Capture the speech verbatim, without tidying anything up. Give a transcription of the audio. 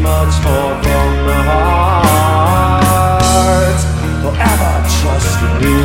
much more from the heart. Forever trust me.